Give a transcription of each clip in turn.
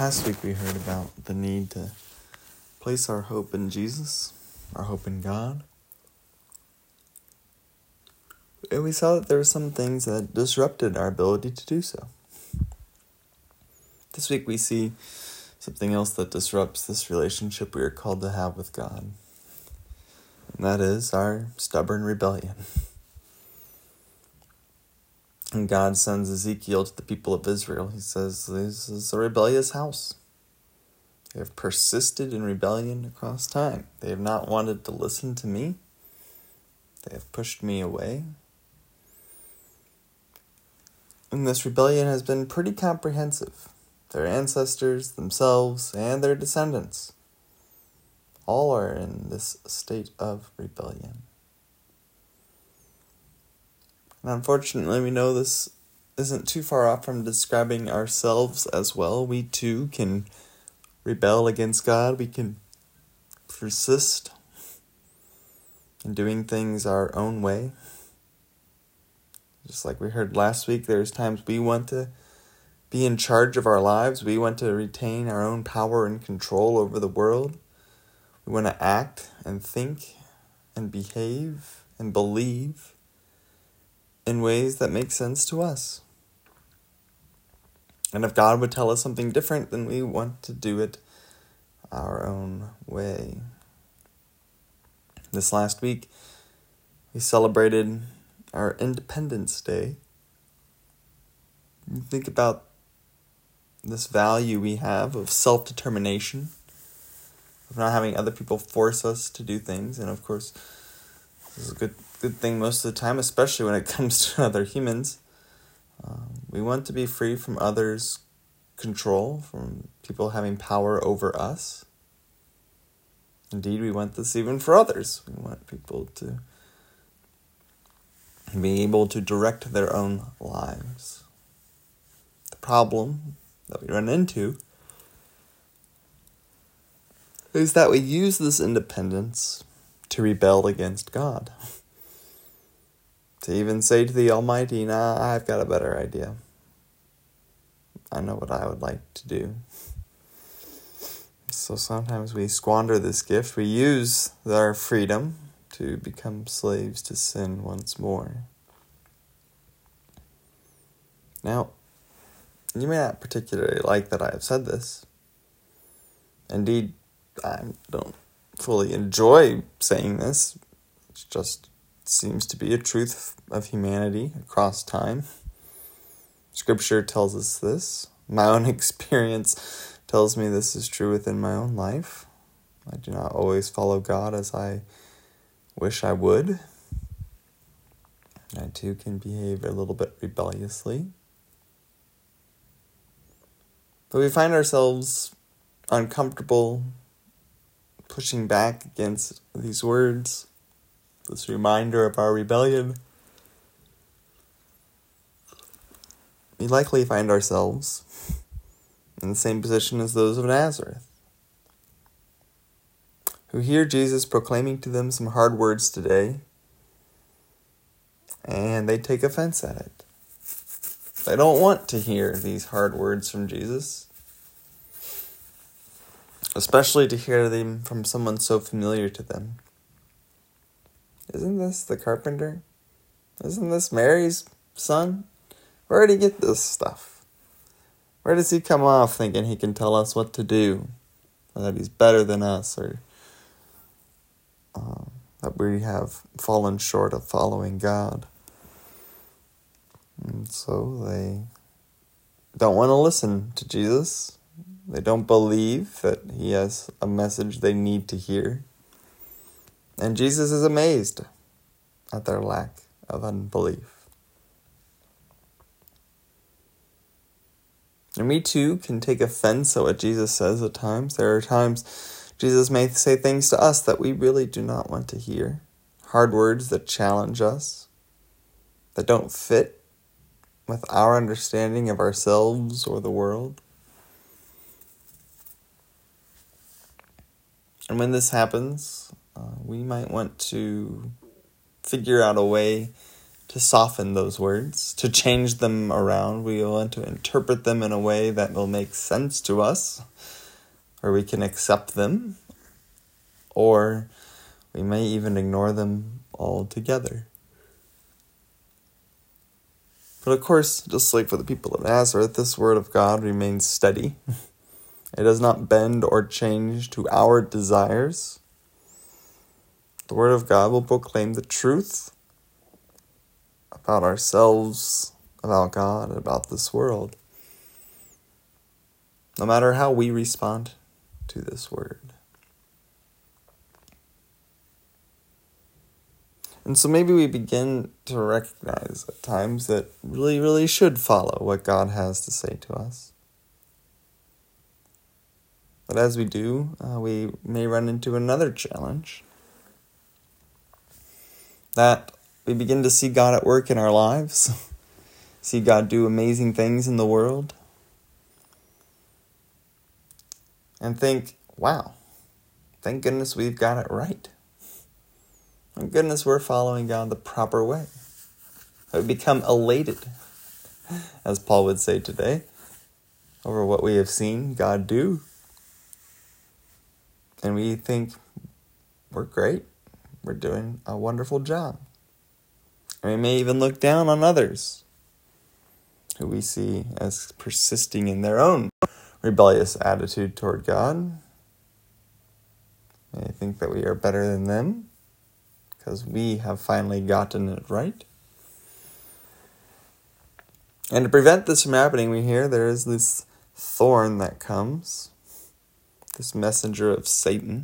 Last week we heard about the need to place our hope in Jesus, our hope in God. And we saw that there were some things that disrupted our ability to do so. This week we see something else that disrupts this relationship we are called to have with God. And that is our stubborn rebellion. And God sends Ezekiel to the people of Israel. He says, "This is a rebellious house. They have persisted in rebellion across time. They have not wanted to listen to me. They have pushed me away. And this rebellion has been pretty comprehensive. Their ancestors, themselves, and their descendants all are in this state of rebellion." And unfortunately, we know this isn't too far off from describing ourselves as well. We too can rebel against God. We can persist in doing things our own way. Just like we heard last week, there's times we want to be in charge of our lives. We want to retain our own power and control over the world. We want to act and think and behave and believe in ways that make sense to us. And if God would tell us something different, then we want to do it our own way. This last week, we celebrated our Independence Day. Think about this value we have of self-determination, of not having other people force us to do things. And of course, this is a good thing most of the time, especially when it comes to other humans. We want to be free from others' control, from people having power over us. Indeed, we want this even for others. We want people to be able to direct their own lives. The problem that we run into is that we use this independence to rebel against God. To even say to the Almighty, "Nah, I've got a better idea. I know what I would like to do." So sometimes we squander this gift. We use our freedom to become slaves to sin once more. Now, you may not particularly like that I have said this. Indeed, I don't fully enjoy saying this. It just seems to be a truth of humanity across time. Scripture tells us this. My own experience tells me this is true within my own life. I do not always follow God as I wish I would. I too can behave a little bit rebelliously. But we find ourselves uncomfortable pushing back against these words, this reminder of our rebellion. We likely find ourselves in the same position as those of Nazareth, who hear Jesus proclaiming to them some hard words today, and they take offense at it. They don't want to hear these hard words from Jesus, especially to hear them from someone so familiar to them. Isn't this the carpenter? Isn't this Mary's son? Where did he get this stuff? Where does he come off thinking he can tell us what to do? Or that he's better than us? Or that we have fallen short of following God? And so they don't want to listen to Jesus. They don't believe that he has a message they need to hear. And Jesus is amazed at their lack of unbelief. And we too can take offense at what Jesus says at times. There are times Jesus may say things to us that we really do not want to hear. Hard words that challenge us, that don't fit with our understanding of ourselves or the world. And when this happens, we might want to figure out a way to soften those words, to change them around. We want to interpret them in a way that will make sense to us, or we can accept them, or we may even ignore them altogether. But of course, just like for the people of Nazareth, this word of God remains steady. It does not bend or change to our desires. The word of God will proclaim the truth about ourselves, about God, about this world, no matter how we respond to this word. And so maybe we begin to recognize at times that really should follow what God has to say to us. But as we do, we may run into another challenge, that we begin to see God at work in our lives, see God do amazing things in the world, and think, wow, thank goodness we've got it right. Thank goodness we're following God the proper way. We become elated, as Paul would say today, over what we have seen God do. And we think, we're great. We're doing a wonderful job. And we may even look down on others who we see as persisting in their own rebellious attitude toward God. May think that we are better than them because we have finally gotten it right. And to prevent this from happening, we hear there is this thorn that comes, this messenger of Satan,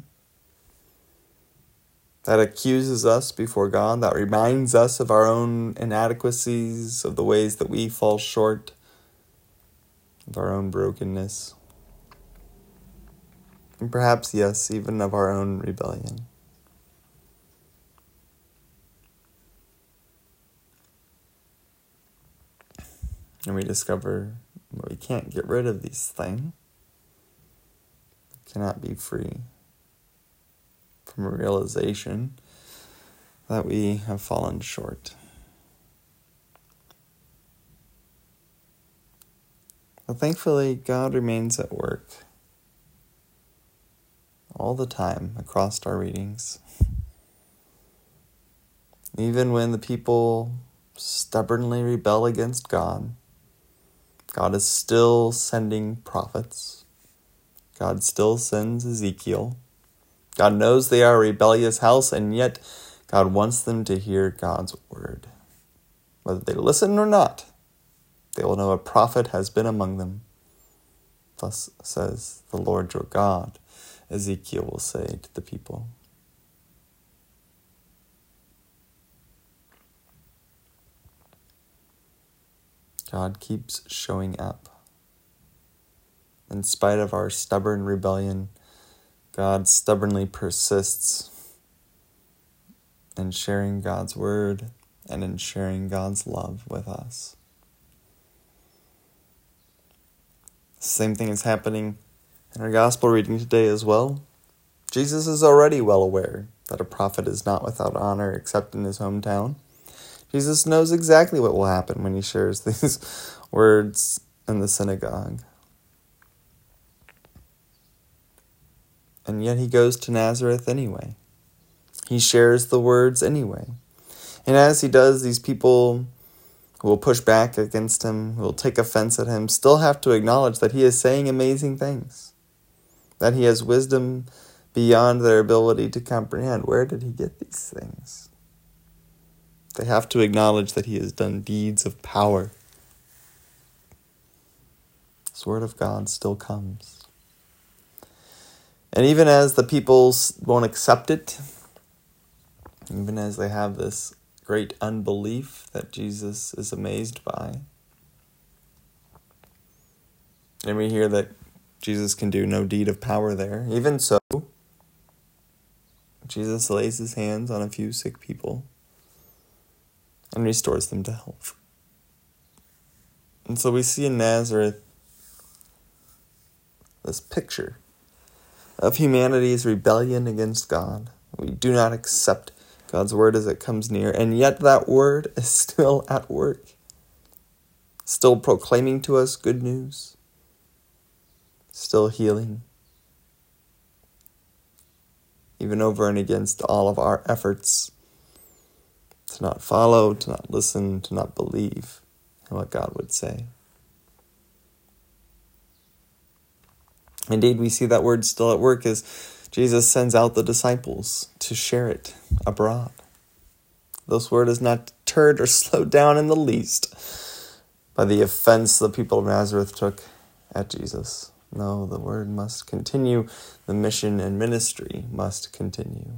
that accuses us before God, that reminds us of our own inadequacies, of the ways that we fall short, of our own brokenness, and perhaps, yes, even of our own rebellion. And we discover we can't get rid of these things. We cannot be free from a realization that we have fallen short. But thankfully, God remains at work all the time across our readings. Even when the people stubbornly rebel against God, God is still sending prophets. God still sends Ezekiel. God knows they are a rebellious house, and yet God wants them to hear God's word. Whether they listen or not, they will know a prophet has been among them. Thus says the Lord your God, Ezekiel will say to the people. God keeps showing up. In spite of our stubborn rebellion, God stubbornly persists in sharing God's word and in sharing God's love with us. The same thing is happening in our gospel reading today as well. Jesus is already well aware that a prophet is not without honor except in his hometown. Jesus knows exactly what will happen when he shares these words in the synagogue. And yet he goes to Nazareth anyway. He shares the words anyway. And as he does, these people who will push back against him, who will take offense at him, still have to acknowledge that he is saying amazing things, that he has wisdom beyond their ability to comprehend. Where did he get these things? They have to acknowledge that he has done deeds of power. This word of God still comes. And even as the people won't accept it, even as they have this great unbelief that Jesus is amazed by, and we hear that Jesus can do no deed of power there, even so, Jesus lays his hands on a few sick people and restores them to health. And so we see in Nazareth this picture of humanity's rebellion against God. We do not accept God's word as it comes near, and yet that word is still at work, still proclaiming to us good news, still healing, even over and against all of our efforts to not follow, to not listen, to not believe in what God would say. Indeed, we see that word still at work as Jesus sends out the disciples to share it abroad. This word is not deterred or slowed down in the least by the offense the people of Nazareth took at Jesus. No, the word must continue. The mission and ministry must continue.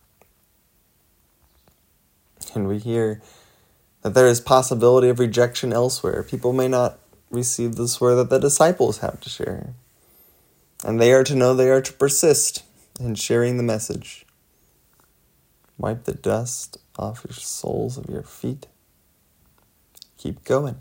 And we hear that there is possibility of rejection elsewhere. People may not receive this word that the disciples have to share. And they are to know they are to persist in sharing the message. Wipe the dust off your soles of your feet. Keep going.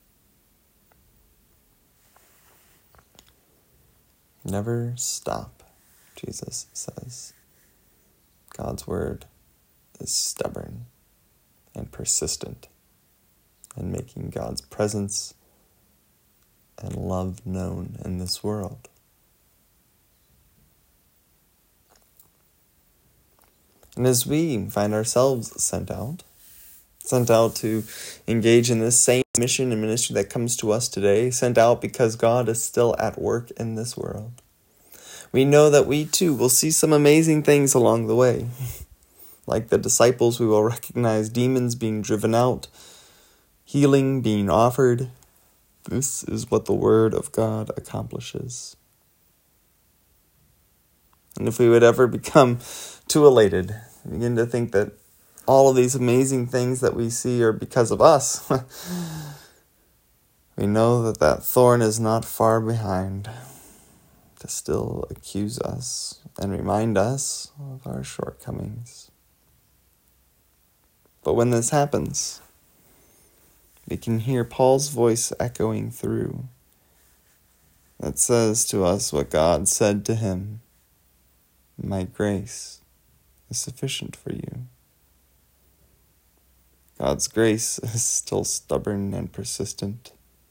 Never stop, Jesus says. God's word is stubborn and persistent in making God's presence and love known in this world. And as we find ourselves sent out to engage in this same mission and ministry that comes to us today, sent out because God is still at work in this world, we know that we too will see some amazing things along the way. Like the disciples, we will recognize demons being driven out, healing being offered. This is what the Word of God accomplishes. And if we would ever become too elated, begin to think that all of these amazing things that we see are because of us, we know that that thorn is not far behind to still accuse us and remind us of our shortcomings. But when this happens, we can hear Paul's voice echoing through that says to us what God said to him: "My grace is sufficient for you." God's grace is still stubborn and persistent.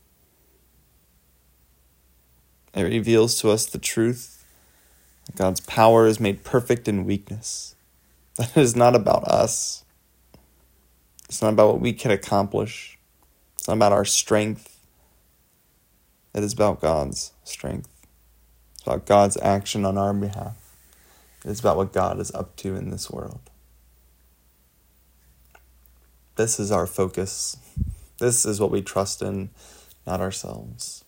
It reveals to us the truth that God's power is made perfect in weakness. That it is not about us. It's not about what we can accomplish. It's not about our strength. It is about God's strength. It's about God's action on our behalf. It is about what God is up to in this world. This is our focus. This is what we trust in, not ourselves.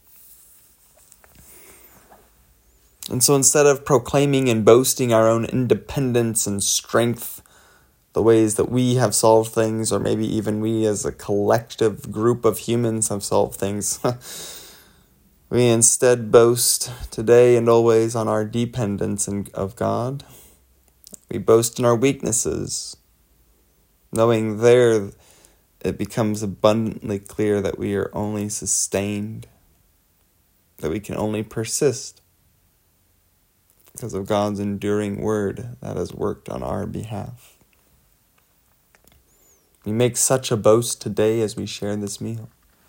And so instead of proclaiming and boasting our own independence and strength, the ways that we have solved things, or maybe even we as a collective group of humans have solved things, we instead boast today and always on our dependence of God. We boast in our weaknesses, knowing there it becomes abundantly clear that we are only sustained, that we can only persist because of God's enduring word that has worked on our behalf. We make such a boast today as we share this meal.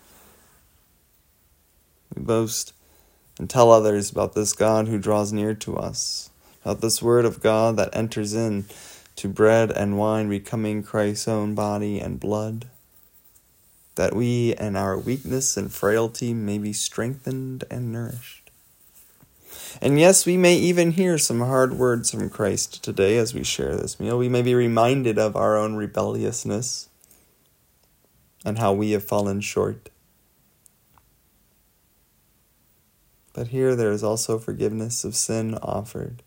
We boast and tell others about this God who draws near to us, about this word of God that enters in to bread and wine, becoming Christ's own body and blood, that we in our weakness and frailty may be strengthened and nourished. And yes, we may even hear some hard words from Christ today as we share this meal. We may be reminded of our own rebelliousness and how we have fallen short. But here there is also forgiveness of sin offered.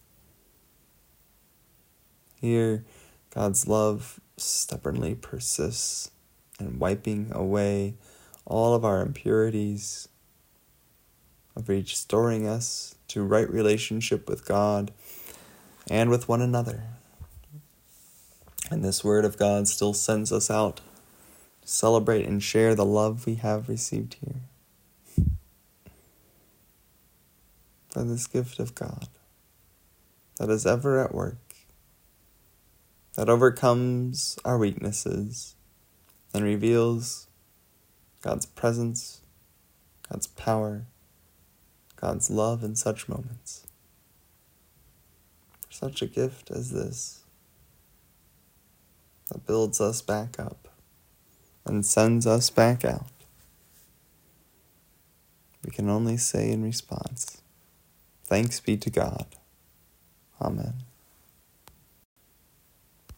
Here God's love stubbornly persists in wiping away all of our impurities, of restoring us to right relationship with God and with one another. And this word of God still sends us out to celebrate and share the love we have received here. For this gift of God that is ever at work, that overcomes our weaknesses and reveals God's presence, God's power, God's love in such moments. For such a gift as this, that builds us back up and sends us back out, we can only say in response, thanks be to God. Amen.